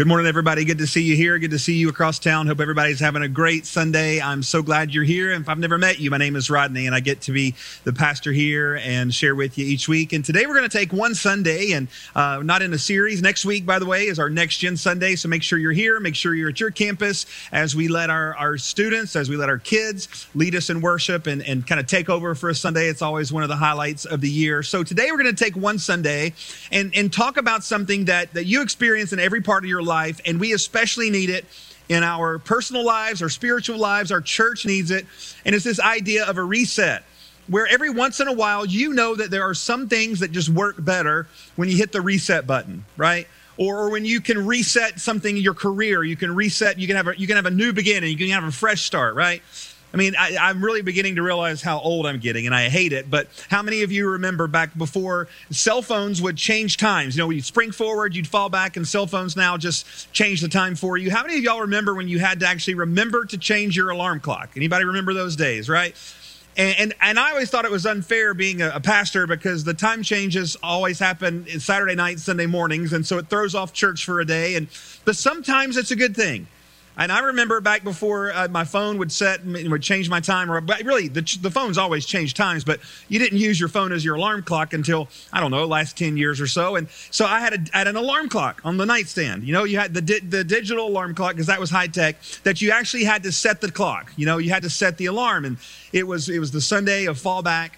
Good morning, everybody. Good to see you here. Good to see you across town. Hope everybody's having a great Sunday. I'm so glad you're here. If I've never met you, my name is Rodney, and I get to be the pastor here and share with you each week. And today we're going to take one Sunday and not in a series. Next week, by the way, is our Next Gen Sunday. So make sure you're here. Make sure you're at your campus as we let our students, as we let our kids lead us in worship and kind of take over for a Sunday. It's always one of the highlights of the year. So today we're going to take one Sunday and talk about something that you experience in every part of your life, and we especially need it in our personal lives, our spiritual lives. Our church needs it, and it's this idea of a reset, where every once in a while you know that there are some things that just work better when you hit the reset button, right? Or when you can reset something in your career, you can reset, you can have a new beginning, you can have a fresh start, right? I mean, I'm really beginning to realize how old I'm getting, and I hate it. But how many of you remember back before cell phones would change times? You know, you'd spring forward, you'd fall back, and cell phones now just change the time for you. How many of y'all remember when you had to actually remember to change your alarm clock? Anybody remember those days, right? And I always thought it was unfair being a pastor because the time changes always happen Saturday night, Sunday mornings, and so it throws off church for a day. But sometimes it's a good thing. And I remember back before my phone would change my time, or really the phones always change times, but you didn't use your phone as your alarm clock until, I don't know, last 10 years or so. And so I had an alarm clock on the nightstand. You know, you had the digital alarm clock, because that was high tech, that you actually had to set the clock. You know, you had to set the alarm, and it was the Sunday of fallback.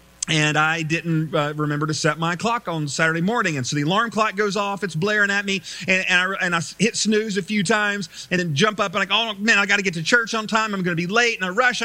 And I didn't remember to set my clock on Saturday morning. And so the alarm clock goes off. It's blaring at me. And I hit snooze a few times and then jump up and like, oh, man, I got to get to church on time. I'm going to be late. And I rush.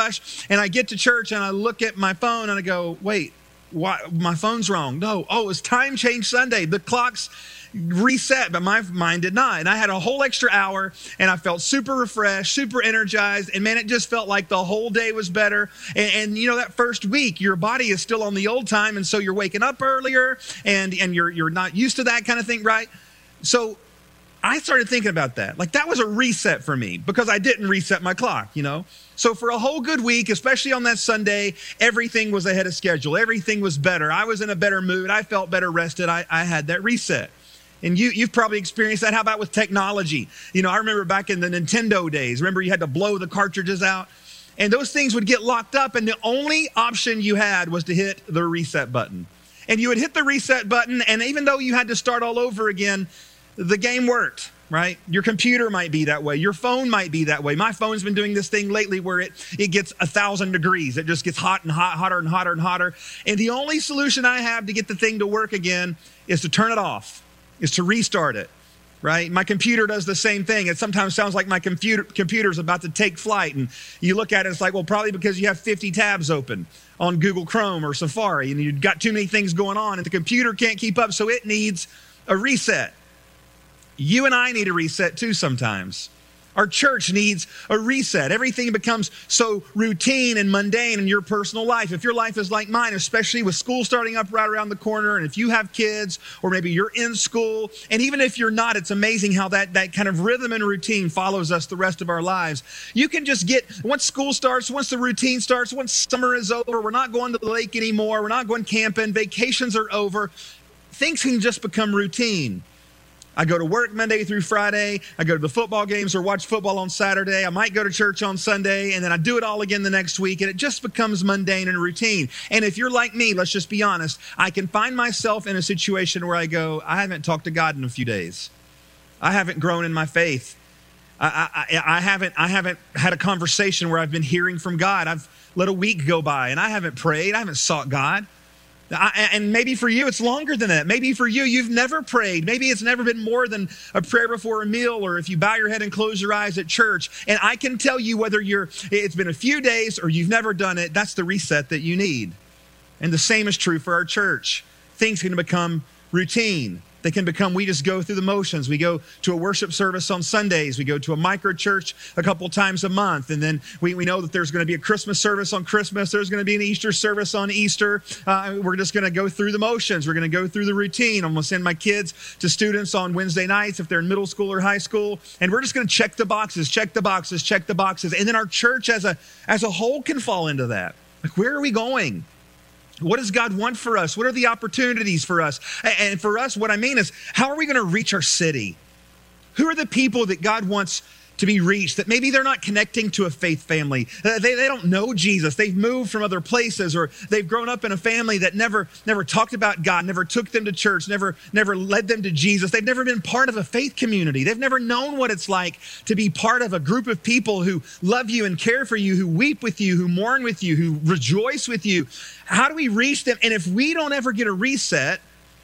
And I get to church and I look at my phone and I go, wait, why, my phone's wrong. No. Oh, it's time change Sunday. The clock's reset, but mine did not. And I had a whole extra hour and I felt super refreshed, super energized. And man, it just felt like the whole day was better. And you know, that first week, your body is still on the old time. And so you're waking up earlier and you're not used to that kind of thing, right? So I started thinking about that. Like, that was a reset for me because I didn't reset my clock, you know? So for a whole good week, especially on that Sunday, everything was ahead of schedule. Everything was better. I was in a better mood. I felt better rested. I had that reset. And you've probably experienced that. How about with technology? You know, I remember back in the Nintendo days, remember you had to blow the cartridges out? And those things would get locked up, and the only option you had was to hit the reset button. And you would hit the reset button, and even though you had to start all over again, the game worked, right? Your computer might be that way. Your phone might be that way. My phone's been doing this thing lately where it gets 1,000 degrees. It just gets hot and hot, hotter and hotter and hotter. And the only solution I have to get the thing to work again is to turn it off. Is to restart it, right? My computer does the same thing. It sometimes sounds like my computer's about to take flight. And you look at it, it's like, well, probably because you have 50 tabs open on Google Chrome or Safari, and you've got too many things going on, and the computer can't keep up, so it needs a reset. You and I need a reset too sometimes. Our church needs a reset. Everything becomes so routine and mundane in your personal life. If your life is like mine, especially with school starting up right around the corner, and if you have kids, or maybe you're in school, and even if you're not, it's amazing how that kind of rhythm and routine follows us the rest of our lives. You can just once school starts, once the routine starts, once summer is over, we're not going to the lake anymore, we're not going camping, vacations are over, things can just become routine. I go to work Monday through Friday. I go to the football games or watch football on Saturday. I might go to church on Sunday, and then I do it all again the next week, and it just becomes mundane and routine. And if you're like me, let's just be honest, I can find myself in a situation where I go, I haven't talked to God in a few days. I haven't grown in my faith. I haven't had a conversation where I've been hearing from God. I've let a week go by, and I haven't prayed. I haven't sought God. And maybe for you, it's longer than that. Maybe for you, you've never prayed. Maybe it's never been more than a prayer before a meal, or if you bow your head and close your eyes at church. And I can tell you whether it's been a few days or you've never done it, that's the reset that you need. And the same is true for our church. Things can become routine. They can become, we just go through the motions. We go to a worship service on Sundays. We go to a micro church a couple times a month. And then we know that there's going to be a Christmas service on Christmas. There's going to be an Easter service on Easter. We're just going to go through the motions. We're going to go through the routine. I'm going to send my kids to students on Wednesday nights if they're in middle school or high school. And we're just going to check the boxes. And then our church as a whole can fall into that. Like, where are we going? What does God want for us? What are the opportunities for us? And for us, what I mean is, how are we going to reach our city? Who are the people that God wants to be reached, that maybe they're not connecting to a faith family? They don't know Jesus. They've moved from other places, or they've grown up in a family that never talked about God, never took them to church, never led them to Jesus. They've never been part of a faith community. They've never known what it's like to be part of a group of people who love you and care for you, who weep with you, who mourn with you, who rejoice with you. How do we reach them? And if we don't ever get a reset,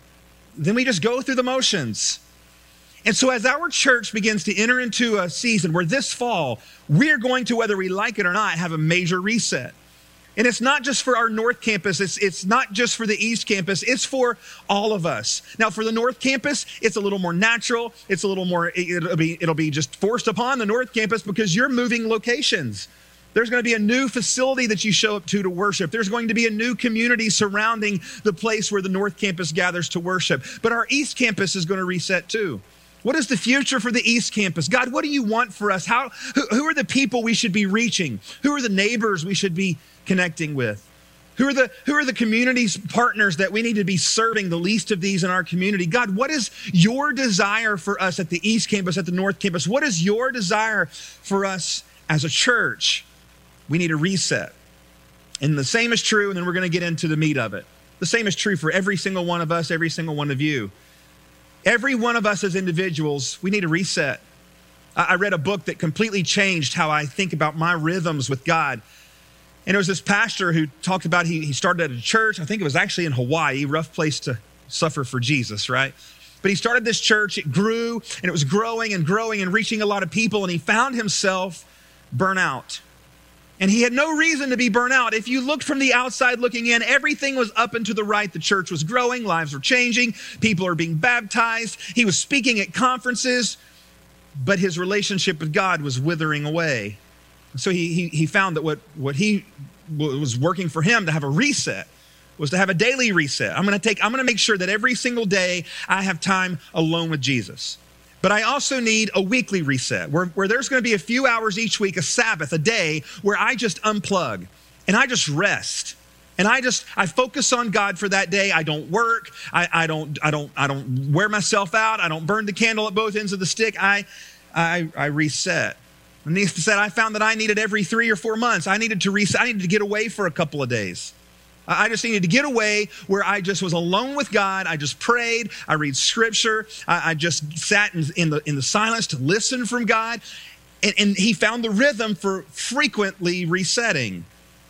then we just go through the motions. And so as our church begins to enter into a season where this fall, we're going to, whether we like it or not, have a major reset. And it's not just for our North Campus. It's not just for the East Campus. It's for all of us. Now, for the North Campus, it's a little more natural. It's a little more, it'll be just forced upon the North Campus because you're moving locations. There's going to be a new facility that you show up to worship. There's going to be a new community surrounding the place where the North Campus gathers to worship. But our East Campus is going to reset too. What is the future for the East Campus? God, what do you want for us? Who are the people we should be reaching? Who are the neighbors we should be connecting with? Who are the community's partners that we need to be serving, the least of these in our community? God, what is your desire for us at the East Campus, at the North Campus? What is your desire for us as a church? We need a reset. And the same is true, and then we're going to get into the meat of it. The same is true for every single one of us, every single one of you. Every one of us as individuals, we need a reset. I read a book that completely changed how I think about my rhythms with God. And it was this pastor who talked about, he started at a church. I think it was actually in Hawaii, rough place to suffer for Jesus, right? But he started this church, it grew, and it was growing and growing and reaching a lot of people, and he found himself burnt out. And he had no reason to be burnt out. If you looked from the outside looking in, everything was up and to the right. The church was growing, lives were changing, people are being baptized. He was speaking at conferences, but his relationship with God was withering away. So he found that what he was working for him to have a reset was to have a daily reset. I'm going to make sure that every single day I have time alone with Jesus. But I also need a weekly reset where there's going to be a few hours each week, a Sabbath, a day where I just unplug and I just rest. And I focus on God for that day. I don't work. I don't wear myself out. I don't burn the candle at both ends of the stick. I reset. And he said, I found that I needed every 3 or 4 months. I needed to reset. I needed to get away for a couple of days. I just needed to get away where I just was alone with God. I just prayed. I read scripture. I just sat in the silence to listen from God. And he found the rhythm for frequently resetting.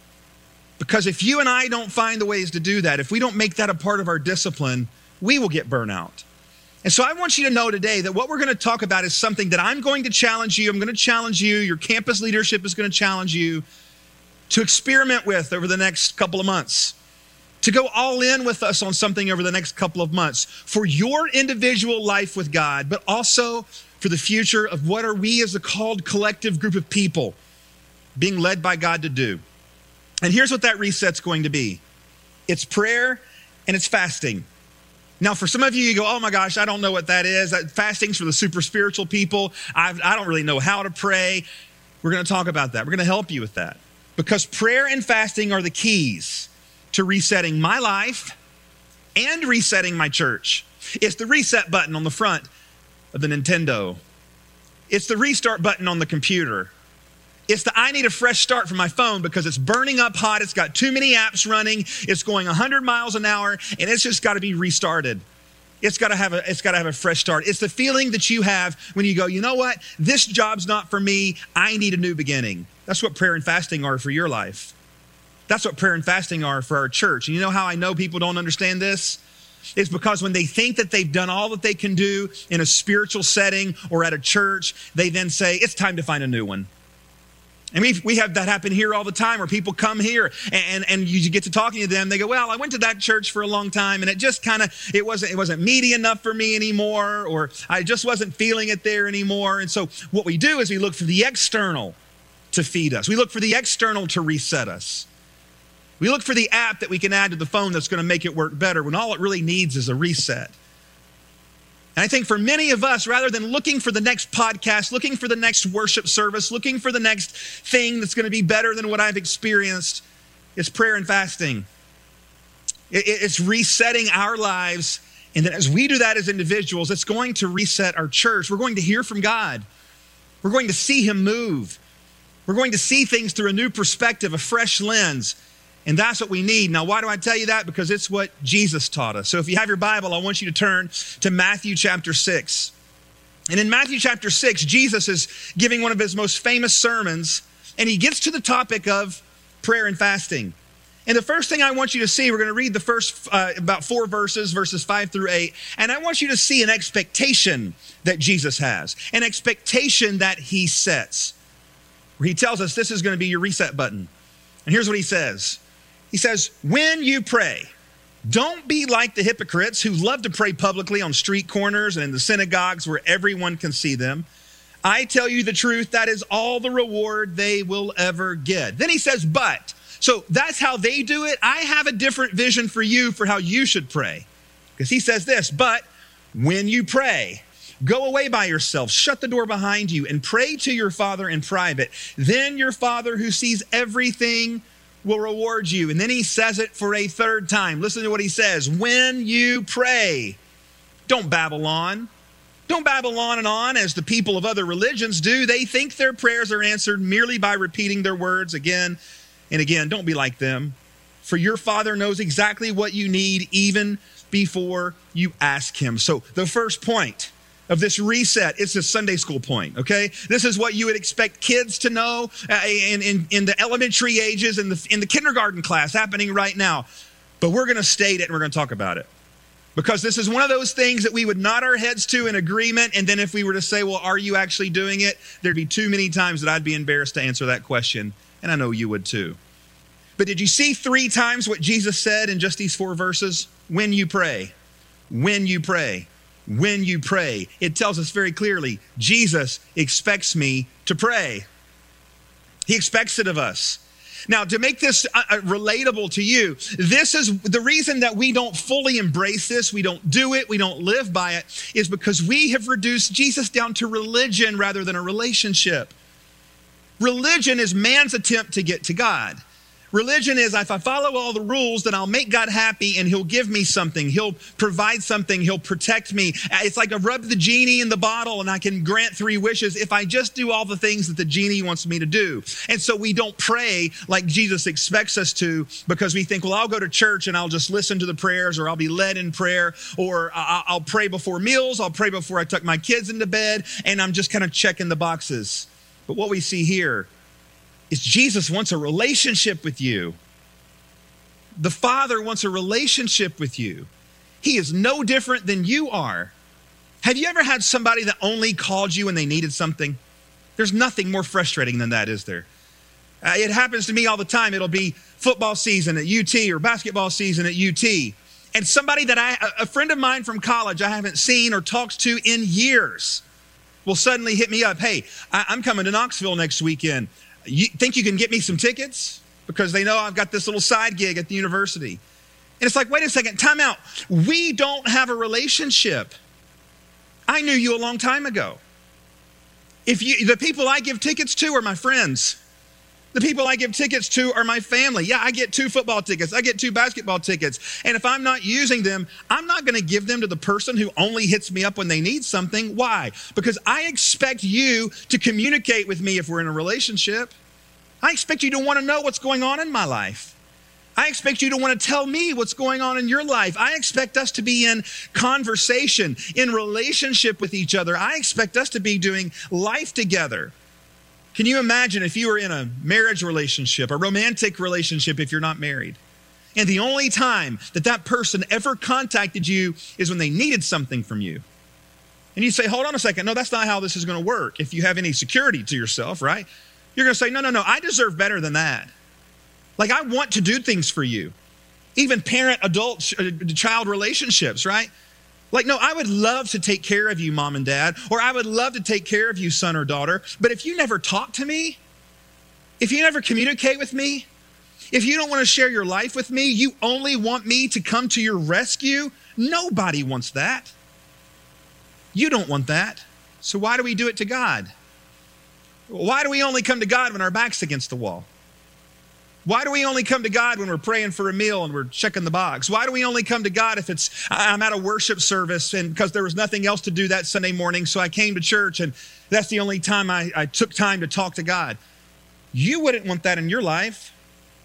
Because if you and I don't find the ways to do that, if we don't make that a part of our discipline, we will get burnt out. And so I want you to know today that what we're going to talk about is something that I'm going to challenge you. I'm going to challenge you. Your campus leadership is going to challenge you to experiment with over the next couple of months, to go all in with us on something over the next couple of months for your individual life with God, but also for the future of what are we as a called collective group of people being led by God to do. And here's what that reset's going to be. It's prayer and it's fasting. Now, for some of you, you go, oh my gosh, I don't know what that is. Fasting's for the super spiritual people. I don't really know how to pray. We're going to talk about that. We're going to help you with that. Because prayer and fasting are the keys to resetting my life and resetting my church. It's the reset button on the front of the Nintendo. It's the restart button on the computer. It's the I need a fresh start for my phone because it's burning up hot. It's got too many apps running. It's going 100 miles an hour, and it's just got to be restarted. It's got to have a fresh start. It's the feeling that you have when you go, you know what? This job's not for me. I need a new beginning. That's what prayer and fasting are for your life. That's what prayer and fasting are for our church. And you know how I know people don't understand this? It's because when they think that they've done all that they can do in a spiritual setting or at a church, they then say, it's time to find a new one. And we have that happen here all the time where people come here and you get to talking to them. They go, well, I went to that church for a long time and it just it wasn't meaty enough for me anymore, or I just wasn't feeling it there anymore. And so what we do is we look for the external to feed us. We look for the external to reset us. We look for the app that we can add to the phone that's going to make it work better when all it really needs is a reset. And I think for many of us, rather than looking for the next podcast, looking for the next worship service, looking for the next thing that's going to be better than what I've experienced, it's prayer and fasting. It's resetting our lives And then as we do that as individuals, it's going to reset our church. We're going to hear from God. We're going to see him move. We're going to see things through a new perspective, a fresh lens. And that's what we need. Now, why do I tell you that? Because it's what Jesus taught us. So if you have your Bible, I want you to turn to Matthew chapter 6. And in Matthew chapter 6, Jesus is giving one of his most famous sermons, and he gets to the topic of prayer and fasting. And the first thing I want you to see, we're going to read the first about 4 verses, verses 5 through 8. And I want you to see an expectation that Jesus has, an expectation that he sets, where he tells us this is going to be your reset button. And here's what he says. He says, when you pray, don't be like the hypocrites who love to pray publicly on street corners and in the synagogues where everyone can see them. I tell you the truth, that is all the reward they will ever get. Then he says, but. So that's how they do it. I have a different vision for you for how you should pray. Because he says this, but when you pray, go away by yourself, shut the door behind you, and pray to your Father in private. Then your Father who sees everything will reward you. And then he says it for a third time. Listen to what he says. When you pray, don't babble on. Don't babble on and on as the people of other religions do. They think their prayers are answered merely by repeating their words again and again. Don't be like them. For your Father knows exactly what you need even before you ask him. So the first point of this reset, it's a Sunday school point, okay? This is what you would expect kids to know in the elementary ages, in the kindergarten class happening right now. But we're going to state it and we're going to talk about it. Because this is one of those things that we would nod our heads to in agreement, and then if we were to say, well, are you actually doing it? There'd be too many times that I'd be embarrassed to answer that question, and I know you would too. But did you see 3 times what Jesus said in just these 4 verses? When you pray, when you pray. When you pray, it tells us very clearly, Jesus expects me to pray. He expects it of us. Now, to make this relatable to you, this is the reason that we don't fully embrace this, we don't do it, we don't live by it, is because we have reduced Jesus down to religion rather than a relationship. Religion is man's attempt to get to God. Religion is, if I follow all the rules, then I'll make God happy and he'll give me something. He'll provide something. He'll protect me. It's like I rub the genie in the bottle and I can grant 3 wishes if I just do all the things that the genie wants me to do. And so we don't pray like Jesus expects us to because we think, well, I'll go to church and I'll just listen to the prayers, or I'll be led in prayer, or I'll pray before meals. I'll pray before I tuck my kids into bed, and I'm just kind of checking the boxes. But what we see here is Jesus wants a relationship with you. The Father wants a relationship with you. He is no different than you are. Have you ever had somebody that only called you when they needed something? There's nothing more frustrating than that, is there? It happens to me all the time. It'll be football season at UT or basketball season at UT. And somebody a friend of mine from college I haven't seen or talked to in years will suddenly hit me up. Hey, I'm coming to Knoxville next weekend. You think you can get me some tickets? Because they know I've got this little side gig at the university. And it's like, wait a second, time out. We don't have a relationship. I knew you a long time ago. The people I give tickets to are my friends. The people I give tickets to are my family. Yeah, I get 2 football tickets. I get 2 basketball tickets. And if I'm not using them, I'm not going to give them to the person who only hits me up when they need something. Why? Because I expect you to communicate with me if we're in a relationship. I expect you to want to know what's going on in my life. I expect you to want to tell me what's going on in your life. I expect us to be in conversation, in relationship with each other. I expect us to be doing life together. Can you imagine if you were in a marriage relationship, a romantic relationship if you're not married, and the only time that person ever contacted you is when they needed something from you? And you say, hold on a second. No, that's not how this is going to work. If you have any security to yourself, right? You're going to say, no, I deserve better than that. Like, I want to do things for you. Even parent-adult-child relationships, right? Like, no, I would love to take care of you, mom and dad, or I would love to take care of you, son or daughter. But if you never talk to me, if you never communicate with me, if you don't want to share your life with me, you only want me to come to your rescue, nobody wants that. You don't want that. So why do we do it to God? Why do we only come to God when our back's against the wall? Why do we only come to God when we're praying for a meal and we're checking the box? Why do we only come to God if I'm at a worship service and because there was nothing else to do that Sunday morning, so I came to church and that's the only time I took time to talk to God? You wouldn't want that in your life.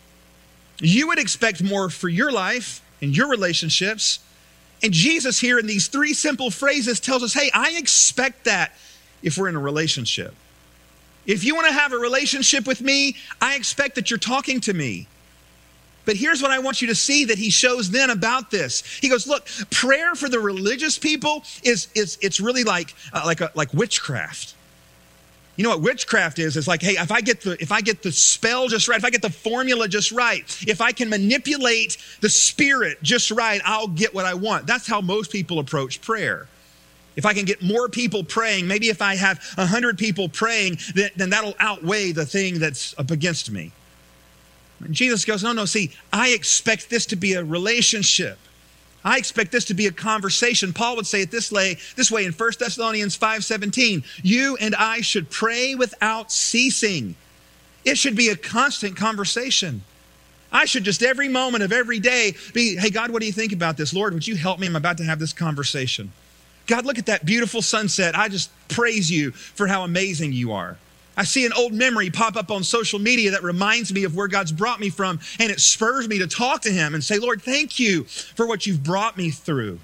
You would expect more for your life and your relationships. And Jesus here in these 3 simple phrases tells us, hey, I expect that if we're in a relationship. If you want to have a relationship with me, I expect that you're talking to me. But here's what I want you to see that he shows then about this. He goes, look, prayer for the religious people it's really like witchcraft. You know what witchcraft is? It's like, hey, if I get the spell just right, if I get the formula just right, if I can manipulate the spirit just right, I'll get what I want. That's how most people approach prayer. If I can get more people praying, maybe if I have 100 people praying, then that'll outweigh the thing that's up against me. And Jesus goes, no, see, I expect this to be a relationship. I expect this to be a conversation. Paul would say it this way in 1 Thessalonians 5:17. You and I should pray without ceasing. It should be a constant conversation. I should just every moment of every day be, hey, God, what do you think about this? Lord, would you help me? I'm about to have this conversation. God, look at that beautiful sunset. I just praise you for how amazing you are. I see an old memory pop up on social media that reminds me of where God's brought me from, and it spurs me to talk to him and say, Lord, thank you for what you've brought me through.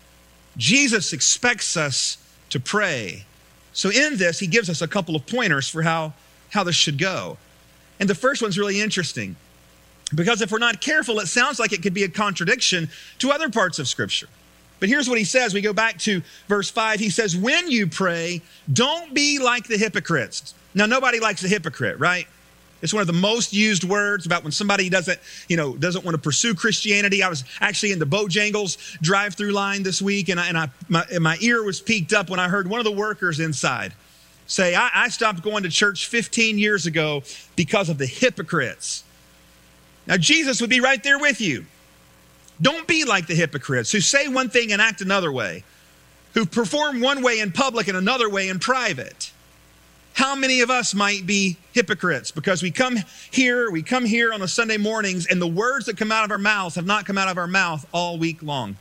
Jesus expects us to pray. So in this, he gives us a couple of pointers for how this should go. And the first one's really interesting because if we're not careful, it sounds like it could be a contradiction to other parts of Scripture. But here's what he says. We go back to verse 5. He says, when you pray, don't be like the hypocrites. Now, nobody likes a hypocrite, right? It's one of the most used words about when somebody doesn't want to pursue Christianity. I was actually in the Bojangles drive-through line this week, and my ear was peaked up when I heard one of the workers inside say, I stopped going to church 15 years ago because of the hypocrites. Now, Jesus would be right there with you. Don't be like the hypocrites who say one thing and act another way, who perform one way in public and another way in private. How many of us might be hypocrites because we come here on a Sunday mornings and the words that come out of our mouths have not come out of our mouth all week long.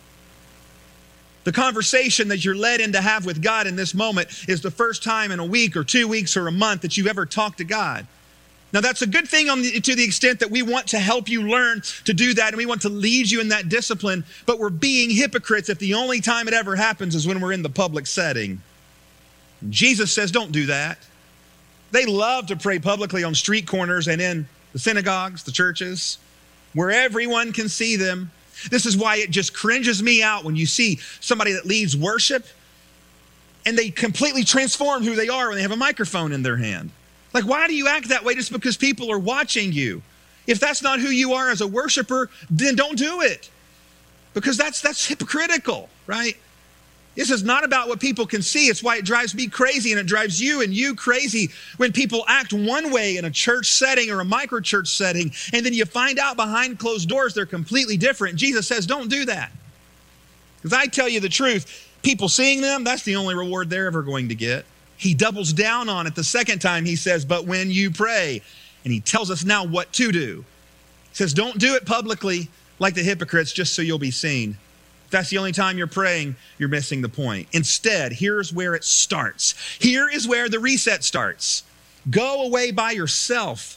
The conversation that you're led in to have with God in this moment is the first time in a week or 2 weeks or a month that you've ever talked to God. Now that's a good thing to the extent that we want to help you learn to do that and we want to lead you in that discipline, but we're being hypocrites if the only time it ever happens is when we're in the public setting. Jesus says, don't do that. They love to pray publicly on street corners and in the synagogues, the churches, where everyone can see them. This is why it just cringes me out when you see somebody that leads worship and they completely transform who they are when they have a microphone in their hand. Like, why do you act that way just because people are watching you? If that's not who you are as a worshiper, then don't do it. Because that's hypocritical, right? This is not about what people can see. It's why it drives me crazy and it drives you and you crazy when people act one way in a church setting or a micro-church setting, and then you find out behind closed doors they're completely different. Jesus says, don't do that. Because I tell you the truth, people seeing them, that's the only reward they're ever going to get. He doubles down on it the second time. He says, but when you pray, and he tells us now what to do. He says, don't do it publicly like the hypocrites just so you'll be seen. If that's the only time you're praying, you're missing the point. Instead, here's where it starts. Here is where the reset starts. Go away by yourself.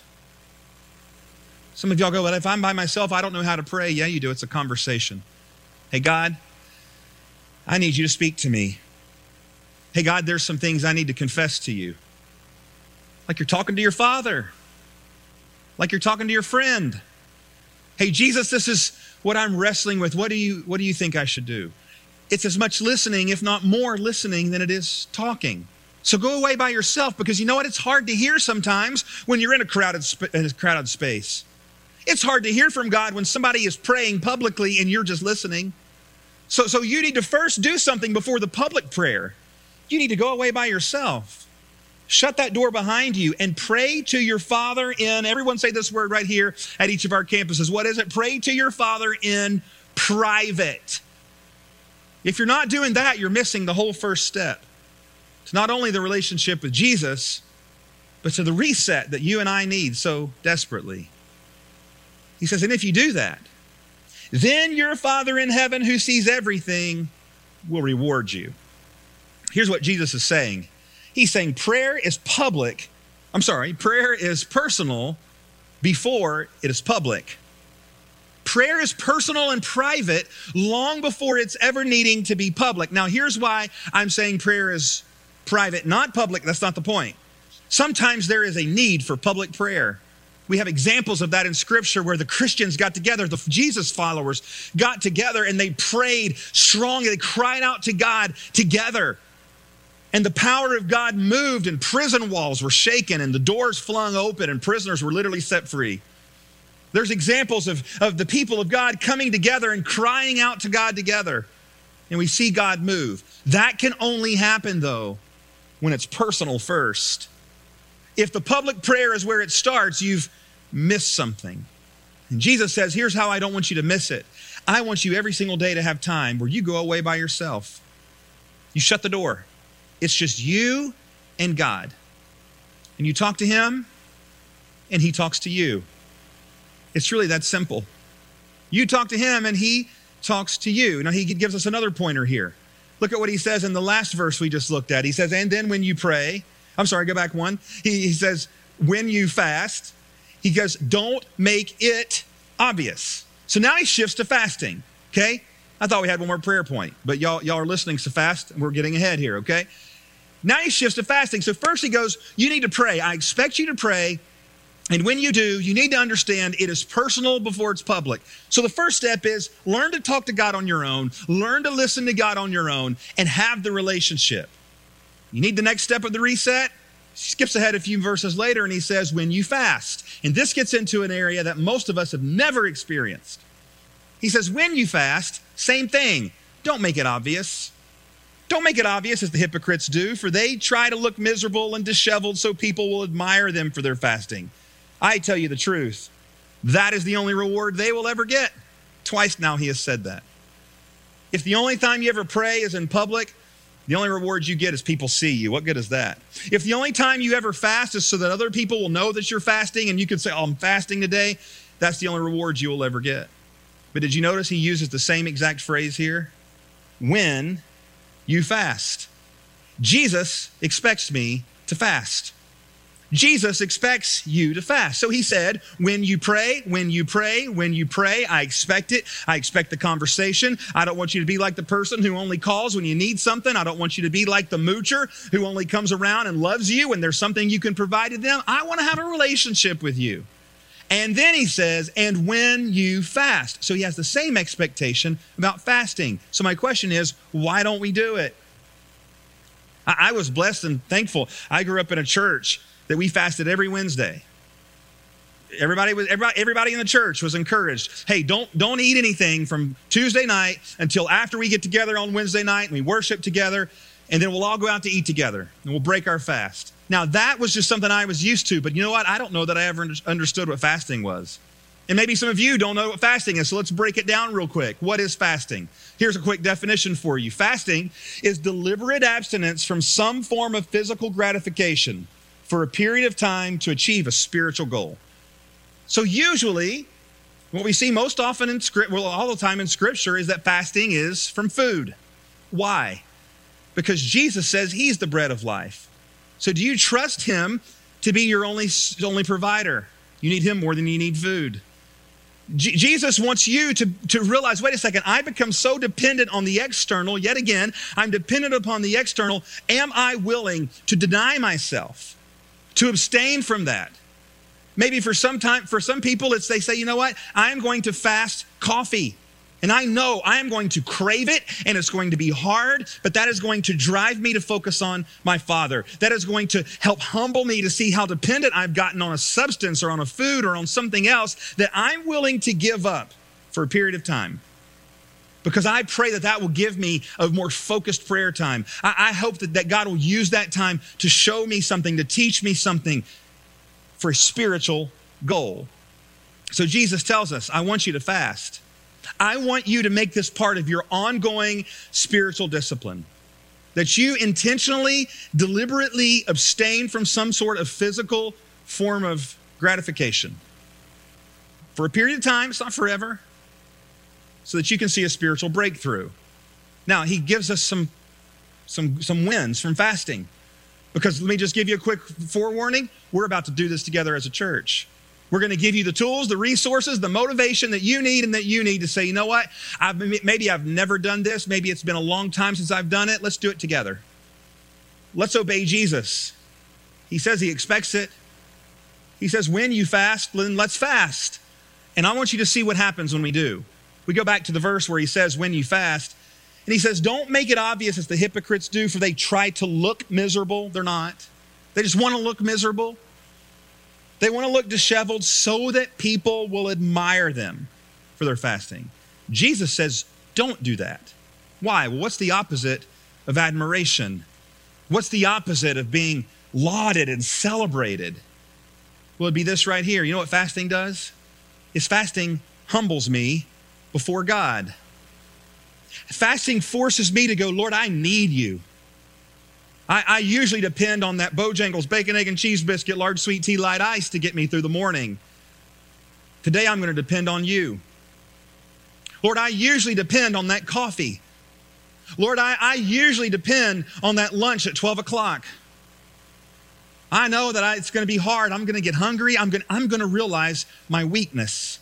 Some of y'all go, well, if I'm by myself, I don't know how to pray. Yeah, you do. It's a conversation. Hey, God, I need you to speak to me. Hey, God, there's some things I need to confess to you. Like you're talking to your father. Like you're talking to your friend. Hey, Jesus, this is what I'm wrestling with. What do you think I should do? It's as much listening, if not more listening, than it is talking. So go away by yourself, because you know what? It's hard to hear sometimes when you're in a crowded space. It's hard to hear from God when somebody is praying publicly and you're just listening. So you need to first do something before the public prayer. You need to go away by yourself. Shut that door behind you and pray to your Father in, everyone say this word right here at each of our campuses. What is it? Pray to your Father in private. If you're not doing that, you're missing the whole first step. It's not only the relationship with Jesus, but to the reset that you and I need so desperately. He says, and if you do that, then your Father in heaven who sees everything will reward you. Here's what Jesus is saying. He's saying prayer is personal before it is public. Prayer is personal and private long before it's ever needing to be public. Now, here's why I'm saying prayer is private, not public. That's not the point. Sometimes there is a need for public prayer. We have examples of that in Scripture where the Christians got together, the Jesus followers got together and they prayed strongly. They cried out to God together. And the power of God moved and prison walls were shaken and the doors flung open and prisoners were literally set free. There's examples of the people of God coming together and crying out to God together. And we see God move. That can only happen, though, when it's personal first. If the public prayer is where it starts, you've missed something. And Jesus says, here's how I don't want you to miss it. I want you every single day to have time where you go away by yourself. You shut the door. It's just you and God. And you talk to him, and he talks to you. It's really that simple. You talk to him, and he talks to you. Now, he gives us another pointer here. Look at what he says in the last verse we just looked at. He says, and then when you pray, go back one. He says, when you fast, he goes, don't make it obvious. So now he shifts to fasting, okay? I thought we had one more prayer point, but y'all are listening so fast, and we're getting ahead here, okay? Now he shifts to fasting. So first he goes, you need to pray. I expect you to pray. And when you do, you need to understand it is personal before it's public. So the first step is learn to talk to God on your own, learn to listen to God on your own, and have the relationship. You need the next step of the reset. He skips ahead a few verses later and he says, when you fast. And this gets into an area that most of us have never experienced. He says, when you fast, same thing. Don't make it obvious. Don't make it obvious as the hypocrites do, for they try to look miserable and disheveled so people will admire them for their fasting. I tell you the truth, that is the only reward they will ever get. Twice now he has said that. If the only time you ever pray is in public, the only reward you get is people see you. What good is that? If the only time you ever fast is so that other people will know that you're fasting and you can say, oh, I'm fasting today, that's the only reward you will ever get. But did you notice he uses the same exact phrase here? When you fast. Jesus expects me to fast. Jesus expects you to fast. So he said, when you pray, I expect it. I expect the conversation. I don't want you to be like the person who only calls when you need something. I don't want you to be like the moocher who only comes around and loves you when there's something you can provide to them. I want to have a relationship with you. And then he says, and when you fast. So he has the same expectation about fasting. So my question is, why don't we do it? I was blessed and thankful. I grew up in a church that we fasted every Wednesday. Everybody in the church was encouraged. Hey, don't eat anything from Tuesday night until after we get together on Wednesday night and we worship together, and then we'll all go out to eat together and we'll break our fast. Now that was just something I was used to, but you know what? I don't know that I ever understood what fasting was. And maybe some of you don't know what fasting is, so let's break it down real quick. What is fasting? Here's a quick definition for you. Fasting is deliberate abstinence from some form of physical gratification for a period of time to achieve a spiritual goal. So usually, what we see most often in Scripture, all the time in Scripture, is that fasting is from food. Why? Because Jesus says he's the bread of life. So do you trust him to be your only provider? You need him more than you need food. Jesus wants you to realize, wait a second, I become so dependent on the external. Yet again, I'm dependent upon the external. Am I willing to deny myself, to abstain from that? Maybe for some people, they say, you know what? I'm going to fast coffee. And I know I am going to crave it, and it's going to be hard, but that is going to drive me to focus on my Father. That is going to help humble me to see how dependent I've gotten on a substance or on a food or on something else that I'm willing to give up for a period of time. Because I pray that will give me a more focused prayer time. I hope that God will use that time to show me something, to teach me something for a spiritual goal. So Jesus tells us, I want you to fast. I want you to make this part of your ongoing spiritual discipline. That you intentionally, deliberately abstain from some sort of physical form of gratification. for a period of time, it's not forever, so that you can see a spiritual breakthrough. Now, he gives us some wins from fasting, because let me just give you a quick forewarning. We're about to do this together as a church. We're going to give you the tools, the resources, the motivation that you need and that you need to say, you know what, maybe I've never done this. Maybe it's been a long time since I've done it. Let's do it together. Let's obey Jesus. He says he expects it. He says, when you fast, then let's fast. And I want you to see what happens when we do. We go back to the verse where he says, when you fast, and he says, don't make it obvious as the hypocrites do, for they try to look miserable. They're not. They just want to look miserable. They want to look disheveled so that people will admire them for their fasting. Jesus says, don't do that. Why? Well, what's the opposite of admiration? What's the opposite of being lauded and celebrated? Well, it'd be this right here. You know what fasting does? Is fasting humbles me before God. Fasting forces me to go, Lord, I need you. I usually depend on that Bojangles bacon, egg, and cheese biscuit, large sweet tea, light ice to get me through the morning. Today, I'm going to depend on you. Lord, I usually depend on that coffee. Lord, I usually depend on that lunch at 12 o'clock. I know that it's going to be hard. I'm going to get hungry. I'm going to realize my weakness.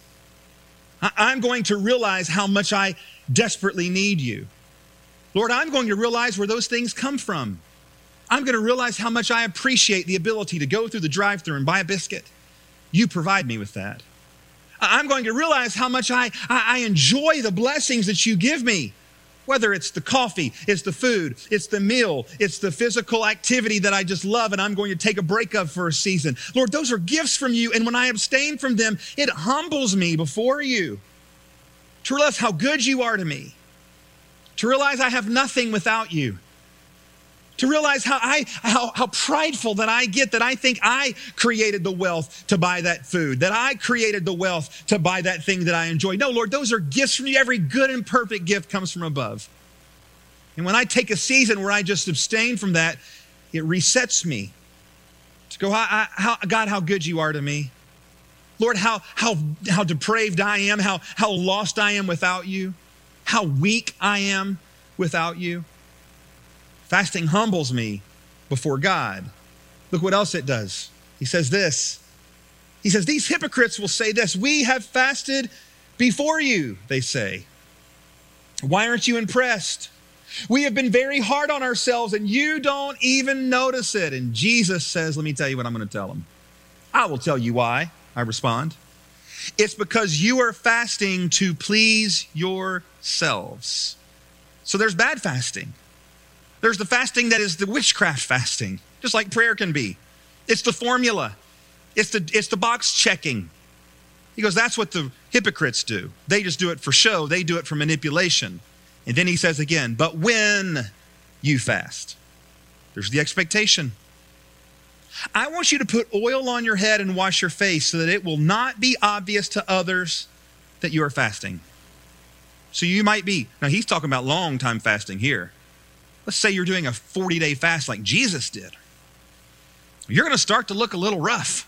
I'm going to realize how much I desperately need you. Lord, I'm going to realize where those things come from. I'm going to realize how much I appreciate the ability to go through the drive-thru and buy a biscuit. You provide me with that. I'm going to realize how much I enjoy the blessings that you give me. Whether it's the coffee, it's the food, it's the meal, it's the physical activity that I just love and I'm going to take a break of for a season. Lord, those are gifts from you, and when I abstain from them, it humbles me before you. To realize how good you are to me. To realize I have nothing without you. To realize how prideful that I get, that I think I created the wealth to buy that food, that I created the wealth to buy that thing that I enjoy. No, Lord, those are gifts from you. Every good and perfect gift comes from above. And when I take a season where I just abstain from that, it resets me to go, God, how good you are to me. Lord, how depraved I am, how lost I am without you, how weak I am without you. Fasting humbles me before God. Look what else it does. He says this. He says, these hypocrites will say this, we have fasted before you, they say. Why aren't you impressed? We have been very hard on ourselves and you don't even notice it. And Jesus says, let me tell you what I'm going to tell them. I will tell you why, I respond. It's because you are fasting to please yourselves. So there's bad fasting. There's the fasting that is the witchcraft fasting, just like prayer can be. It's the formula. It's the box checking. He goes, that's what the hypocrites do. They just do it for show. They do it for manipulation. And then he says again, but when you fast, there's the expectation. I want you to put oil on your head and wash your face so that it will not be obvious to others that you are fasting. So you might be, now he's talking about long time fasting here. Let's say you're doing a 40-day fast like Jesus did. You're going to start to look a little rough.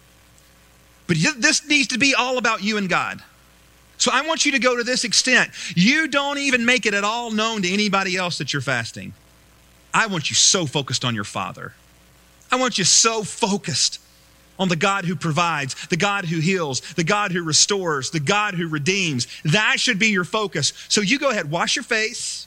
But this needs to be all about you and God. So I want you to go to this extent. You don't even make it at all known to anybody else that you're fasting. I want you so focused on your Father. I want you so focused on the God who provides, the God who heals, the God who restores, the God who redeems. That should be your focus. So you go ahead, wash your face.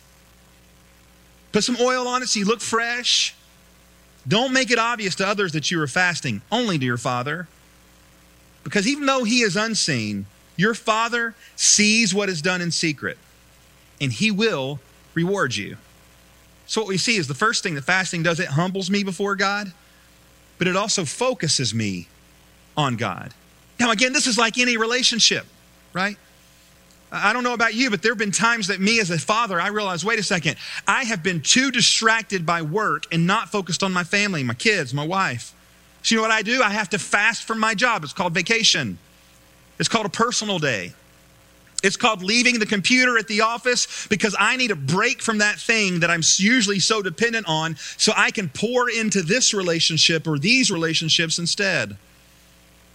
Put some oil on it so you look fresh. Don't make it obvious to others that you are fasting, only to your Father. Because even though he is unseen, your Father sees what is done in secret, and he will reward you. So what we see is the first thing that fasting does, it humbles me before God, but it also focuses me on God. Now again, this is like any relationship, right? I don't know about you, but there have been times that me as a father, I realized, wait a second, I have been too distracted by work and not focused on my family, my kids, my wife. So you know what I do? I have to fast from my job. It's called vacation. It's called a personal day. It's called leaving the computer at the office because I need a break from that thing that I'm usually so dependent on so I can pour into this relationship or these relationships instead.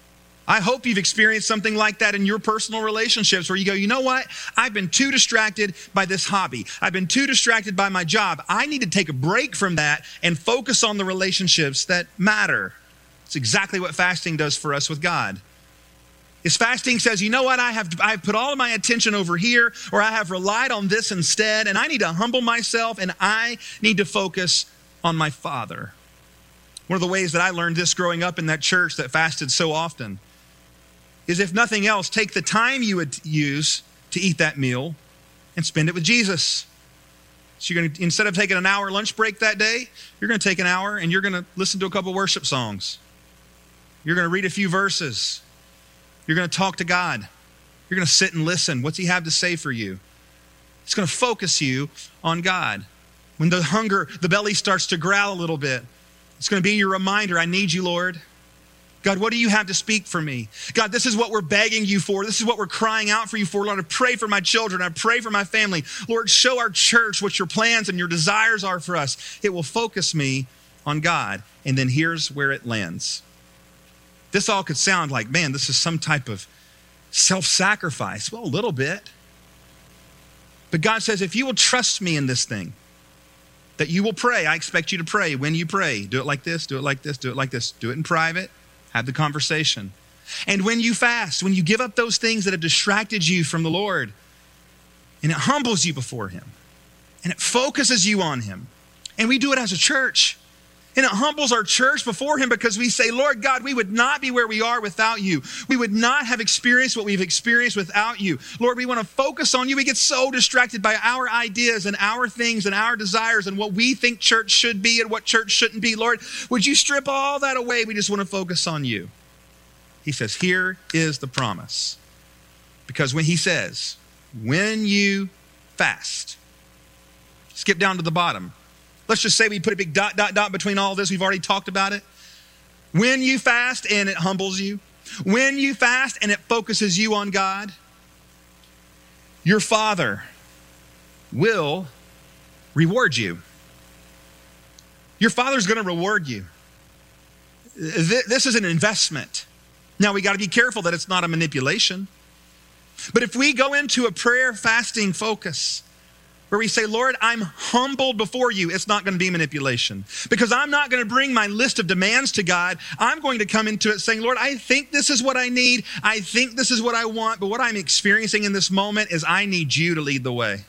I hope you've experienced something like that in your personal relationships where you go, you know what? I've been too distracted by this hobby. I've been too distracted by my job. I need to take a break from that and focus on the relationships that matter. It's exactly what fasting does for us with God. Is fasting says, you know what, I have put all of my attention over here, or I have relied on this instead, and I need to humble myself, and I need to focus on my Father. One of the ways that I learned this growing up in that church that fasted so often is, if nothing else, take the time you would use to eat that meal and spend it with Jesus. So you're going to, instead of taking an hour lunch break that day, you're going to take an hour and you're going to listen to a couple worship songs. You're going to read a few verses. You're going to talk to God. You're going to sit and listen. What's he have to say for you? It's going to focus you on God. When the belly starts to growl a little bit, it's going to be your reminder, I need you, Lord. God, what do you have to speak for me? God, this is what we're begging you for. This is what we're crying out for you for. Lord, I pray for my children. I pray for my family. Lord, show our church what your plans and your desires are for us. It will focus me on God. And then here's where it lands. This all could sound like, man, this is some type of self-sacrifice. Well, a little bit. But God says, if you will trust me in this thing, that you will pray. I expect you to pray. When you pray, do it like this, do it like this, do it like this. Do it in private. Have the conversation. And when you fast, when you give up those things that have distracted you from the Lord, and it humbles you before him, and it focuses you on him, and we do it as a church, and it humbles our church before him, because we say, Lord God, we would not be where we are without you. We would not have experienced what we've experienced without you. Lord, we want to focus on you. We get so distracted by our ideas and our things and our desires and what we think church should be and what church shouldn't be. Lord, would you strip all that away? We just want to focus on you. He says, here is the promise. Because when he says, when you fast, skip down to the bottom. Let's just say we put a big ... between all this. We've already talked about it. When you fast and it humbles you, when you fast and it focuses you on God, your Father will reward you. Your Father's going to reward you. This is an investment. Now, we got to be careful that it's not a manipulation. But if we go into a prayer fasting focus where we say, Lord, I'm humbled before you, it's not going to be manipulation. Because I'm not going to bring my list of demands to God. I'm going to come into it saying, Lord, I think this is what I need. I think this is what I want. But what I'm experiencing in this moment is I need you to lead the way.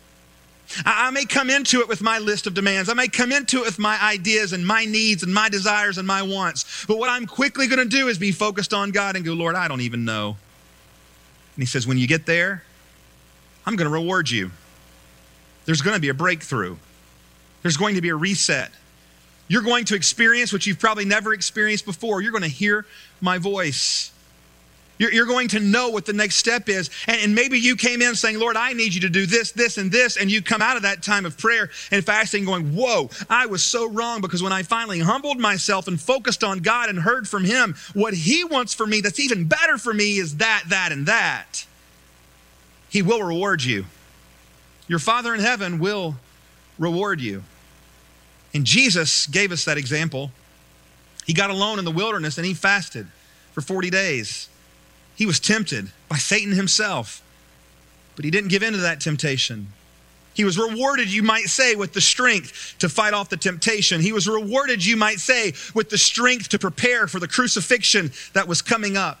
I may come into it with my list of demands. I may come into it with my ideas and my needs and my desires and my wants. But what I'm quickly going to do is be focused on God and go, Lord, I don't even know. And he says, when you get there, I'm going to reward you. There's going to be a breakthrough. There's going to be a reset. You're going to experience what you've probably never experienced before. You're going to hear my voice. You're going to know what the next step is. And maybe you came in saying, Lord, I need you to do this, this, and this. And you come out of that time of prayer and fasting going, whoa, I was so wrong, because when I finally humbled myself and focused on God and heard from him, what he wants for me that's even better for me is that, and that. He will reward you. Your Father in heaven will reward you. And Jesus gave us that example. He got alone in the wilderness and he fasted for 40 days. He was tempted by Satan himself, but he didn't give in to that temptation. He was rewarded, you might say, with the strength to fight off the temptation. He was rewarded, you might say, with the strength to prepare for the crucifixion that was coming up.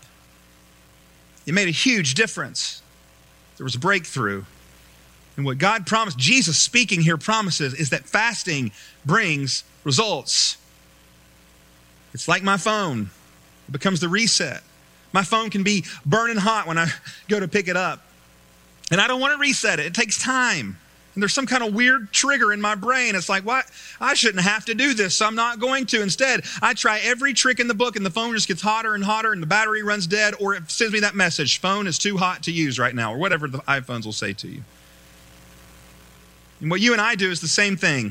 It made a huge difference. There was a breakthrough. And what God promised, Jesus speaking here promises, is that fasting brings results. It's like my phone. It becomes the reset. My phone can be burning hot when I go to pick it up. And I don't want to reset it. It takes time. And there's some kind of weird trigger in my brain. It's like, what? I shouldn't have to do this, so I'm not going to. Instead, I try every trick in the book, and the phone just gets hotter and hotter, and the battery runs dead, or it sends me that message, phone is too hot to use right now, or whatever the iPhones will say to you. And what you and I do is the same thing.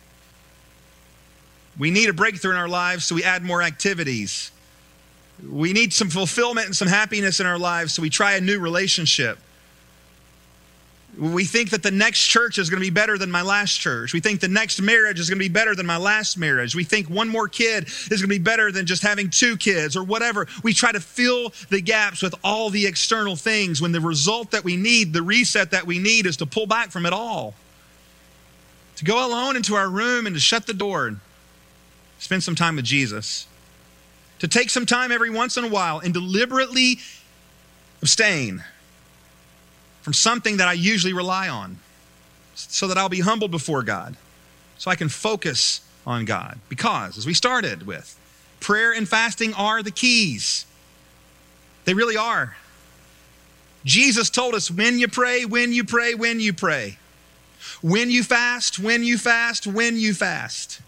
We need a breakthrough in our lives, so we add more activities. We need some fulfillment and some happiness in our lives, so we try a new relationship. We think that the next church is going to be better than my last church. We think the next marriage is going to be better than my last marriage. We think one more kid is going to be better than just having 2 kids or whatever. We try to fill the gaps with all the external things when the result that we need, the reset that we need, is to pull back from it all. To go alone into our room and to shut the door and spend some time with Jesus. To take some time every once in a while and deliberately abstain from something that I usually rely on so that I'll be humbled before God, so I can focus on God. Because, as we started with, prayer and fasting are the keys. They really are. Jesus told us when you pray, when you pray, when you pray. When you fast, when you fast, when you fast.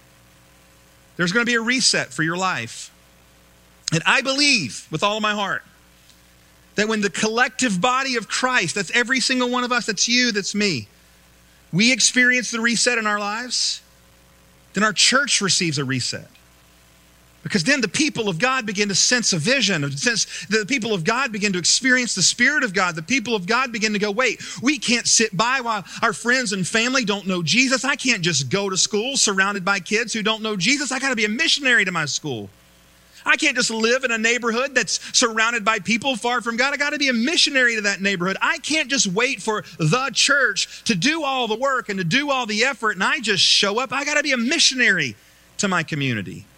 There's going to be a reset for your life. And I believe with all of my heart that when the collective body of Christ, that's every single one of us, that's you, that's me, we experience the reset in our lives, then our church receives a reset. Because then the people of God begin to sense a vision, the people of God begin to experience the Spirit of God. The people of God begin to go, wait, we can't sit by while our friends and family don't know Jesus. I can't just go to school surrounded by kids who don't know Jesus. I got to be a missionary to my school. I can't just live in a neighborhood that's surrounded by people far from God. I got to be a missionary to that neighborhood. I can't just wait for the church to do all the work and to do all the effort and I just show up. I got to be a missionary to my community.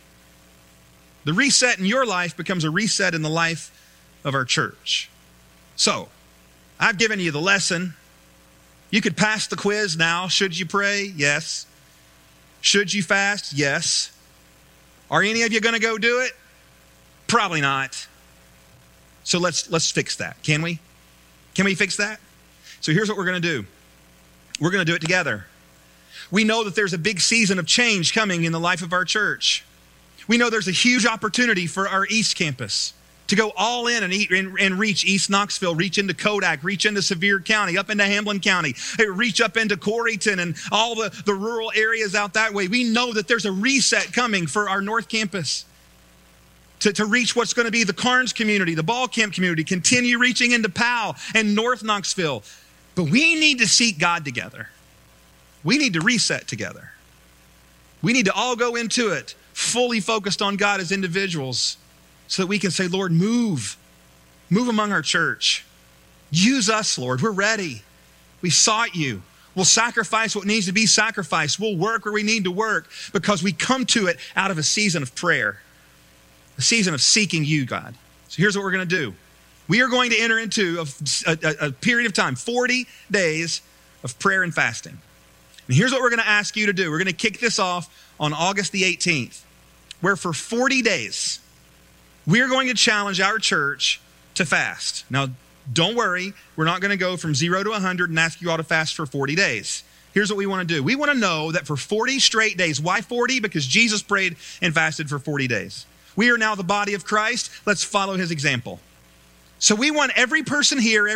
The reset in your life becomes a reset in the life of our church. So, I've given you the lesson. You could pass the quiz now. Should you pray? Yes. Should you fast? Yes. Are any of you going to go do it? Probably not. So let's fix that. Can we? Can we fix that? So here's what we're going to do. We're going to do it together. We know that there's a big season of change coming in the life of our church. We know there's a huge opportunity for our East Campus to go all in and reach East Knoxville, reach into Kodak, reach into Sevier County, up into Hamlin County, reach up into Coreyton and all the rural areas out that way. We know that there's a reset coming for our North Campus to reach what's going to be the Carnes community, the Ball Camp community, continue reaching into Powell and North Knoxville. But we need to seek God together. We need to reset together. We need to all go into it fully focused on God as individuals so that we can say, Lord, move among our church. Use us, Lord. We're ready. We sought you. We'll sacrifice what needs to be sacrificed. We'll work where we need to work because we come to it out of a season of prayer, a season of seeking you, God. So here's what we're going to do. We are going to enter into a period of time, 40 days of prayer and fasting. And here's what we're going to ask you to do. We're going to kick this off on August the 18th, where for 40 days, we're going to challenge our church to fast. Now, don't worry. We're not going to go from 0 to 100 and ask you all to fast for 40 days. Here's what we want to do. We want to know that for 40 straight days. Why 40? Because Jesus prayed and fasted for 40 days. We are now the body of Christ. Let's follow his example. So we want every person here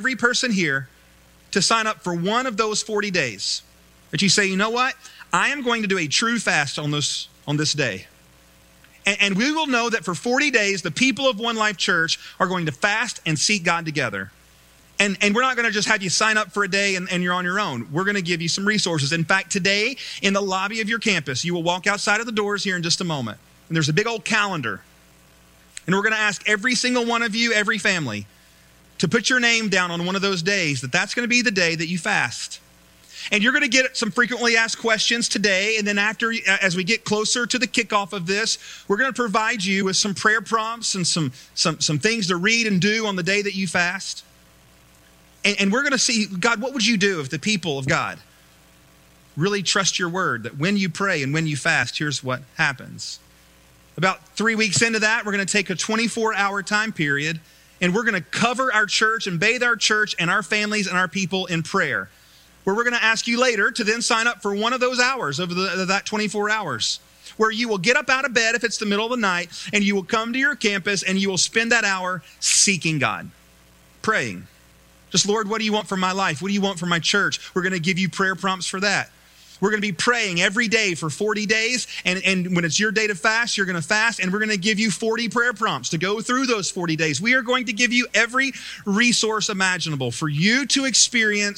to sign up for one of those 40 days. That you say, you know what? I am going to do a true fast on this day. And we will know that for 40 days, the people of One Life Church are going to fast and seek God together. And we're not going to just have you sign up for a day and you're on your own. We're going to give you some resources. In fact, today, in the lobby of your campus, you will walk outside of the doors here in just a moment. And there's a big old calendar. And we're going to ask every single one of you, every family, to put your name down on one of those days, that's going to be the day that you fast. And you're going to get some frequently asked questions today. And then as we get closer to the kickoff of this, we're going to provide you with some prayer prompts and some things to read and do on the day that you fast. And we're going to see, God, what would you do if the people of God really trust your word, that when you pray and when you fast, here's what happens. About 3 weeks into that, we're going to take a 24-hour time period, and we're going to cover our church and bathe our church and our families and our people in prayer, where we're going to ask you later to then sign up for one of those hours of that 24 hours, where you will get up out of bed if it's the middle of the night, and you will come to your campus, and you will spend that hour seeking God, praying. Just, Lord, what do you want for my life? What do you want for my church? We're going to give you prayer prompts for that. We're going to be praying every day for 40 days. And when it's your day to fast, you're going to fast. And we're going to give you 40 prayer prompts to go through those 40 days. We are going to give you every resource imaginable for you to experience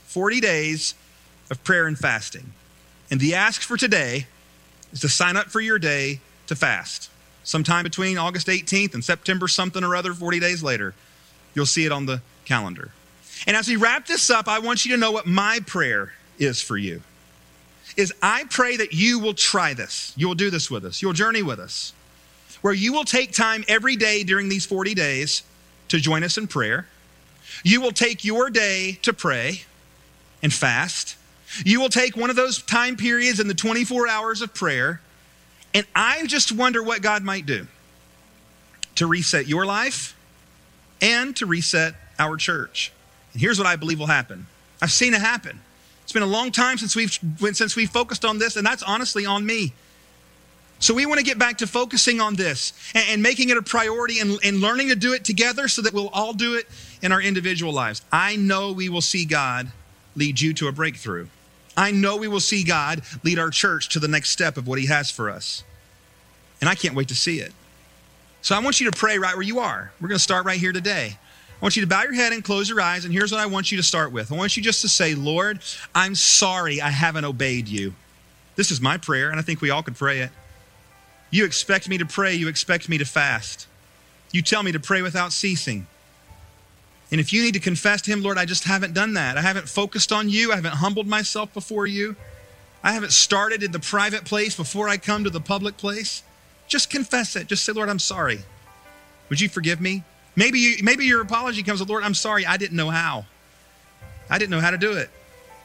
40 days of prayer and fasting. And the ask for today is to sign up for your day to fast. Sometime between August 18th and September something or other, 40 days later. You'll see it on the calendar. And as we wrap this up, I want you to know what my prayer is for you. Is I pray that you will try this. You will do this with us. You'll journey with us. Where you will take time every day during these 40 days to join us in prayer. You will take your day to pray and fast. You will take one of those time periods in the 24 hours of prayer. And I just wonder what God might do to reset your life and to reset our church. And here's what I believe will happen. I've seen it happen. It's been a long time since we've focused on this, and that's honestly on me. So we want to get back to focusing on this and making it a priority and learning to do it together so that we'll all do it in our individual lives. I know we will see God lead you to a breakthrough. I know we will see God lead our church to the next step of what he has for us. And I can't wait to see it. So I want you to pray right where you are. We're going to start right here today. I want you to bow your head and close your eyes, and here's what I want you to start with. I want you just to say, Lord, I'm sorry I haven't obeyed you. This is my prayer, and I think we all could pray it. You expect me to pray. You expect me to fast. You tell me to pray without ceasing. And if you need to confess to him, Lord, I just haven't done that. I haven't focused on you. I haven't humbled myself before you. I haven't started in the private place before I come to the public place. Just confess it. Just say, Lord, I'm sorry. Would you forgive me? Maybe your apology comes with, Lord, I'm sorry. I didn't know how. I didn't know how to do it.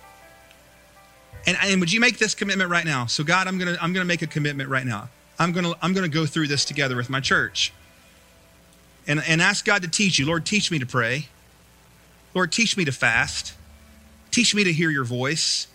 And would you make this commitment right now? So God, I'm gonna make a commitment right now. I'm gonna go through this together with my church. And ask God to teach you. Lord, teach me to pray. Lord, teach me to fast. Teach me to hear your voice.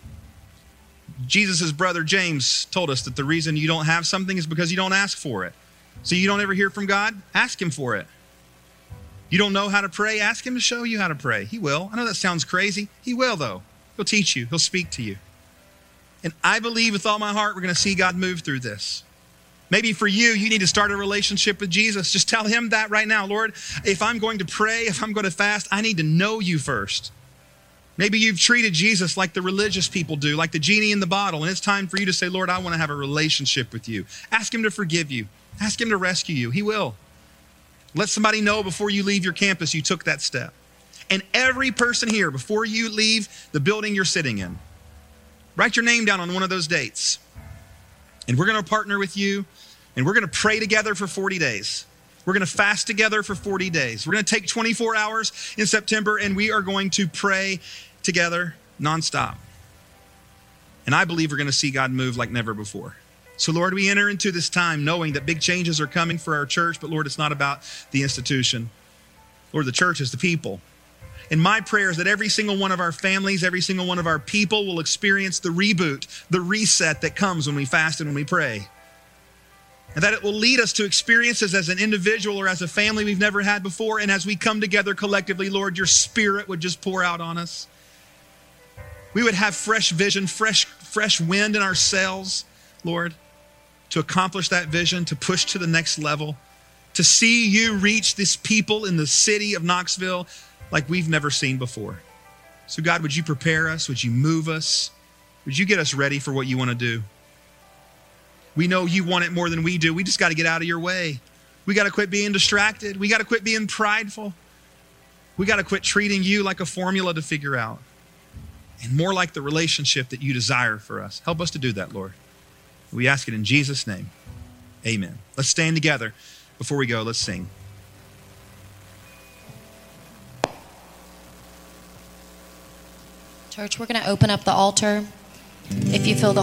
Jesus' brother James told us that the reason you don't have something is because you don't ask for it. So you don't ever hear from God? Ask him for it. You don't know how to pray? Ask him to show you how to pray. He will. I know that sounds crazy. He will, though. He'll teach you. He'll speak to you. And I believe with all my heart we're going to see God move through this. Maybe for you, you need to start a relationship with Jesus. Just tell him that right now. Lord, if I'm going to pray, if I'm going to fast, I need to know you first. Maybe you've treated Jesus like the religious people do, like the genie in the bottle, and it's time for you to say, Lord, I want to have a relationship with you. Ask him to forgive you. Ask him to rescue you. He will. Let somebody know before you leave your campus you took that step. And every person here, before you leave the building you're sitting in, write your name down on one of those dates. And we're going to partner with you, and we're going to pray together for 40 days. We're going to fast together for 40 days. We're going to take 24 hours in September, and we are going to pray together nonstop. And I believe we're going to see God move like never before. So, Lord, we enter into this time knowing that big changes are coming for our church, but, Lord, it's not about the institution. Lord, the church is the people. And my prayer is that every single one of our families, every single one of our people will experience the reboot, the reset that comes when we fast and when we pray. And that it will lead us to experiences as an individual or as a family we've never had before. And as we come together collectively, Lord, your spirit would just pour out on us. We would have fresh vision, fresh wind in our sails, Lord, to accomplish that vision, to push to the next level, to see you reach these people in the city of Knoxville like we've never seen before. So God, would you prepare us? Would you move us? Would you get us ready for what you want to do? We know you want it more than we do. We just got to get out of your way. We got to quit being distracted. We got to quit being prideful. We got to quit treating you like a formula to figure out and more like the relationship that you desire for us. Help us to do that, Lord. We ask it in Jesus' name. Amen. Let's stand together. Before we go, let's sing. Church, we're going to open up the altar. If you feel the